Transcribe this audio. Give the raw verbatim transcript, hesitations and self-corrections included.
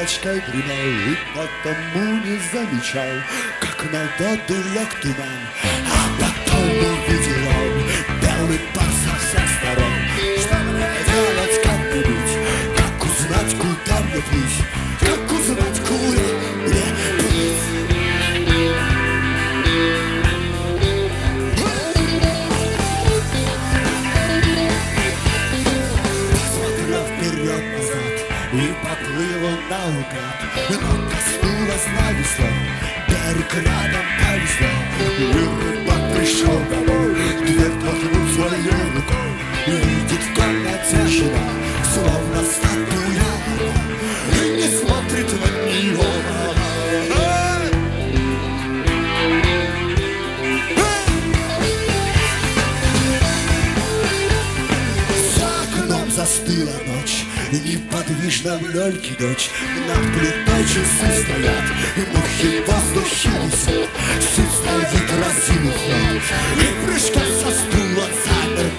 лавочкой дремал и потому не замечал, как на воду лег туман. А потом увидел он белый пар со всех сторон. Что мне делать, как мне быть? Как узнать, куда мне плыть? Как узнать, куда мне плыть? Посмотрел вперед-назад и поплыл он наугад. Но коснулась нависла, берег рядом повисло. И рыбак пришел домой, дверь толкнул своей рукой. И видит в комнате жена, словно статуя, и не смотрит на него. За окном застыла ночь, неподвижно в лёльке дочь. Над плитой часы стоят, и мухи в воздухе висят. Сын стоит разинув рот, и прыжком со стула замер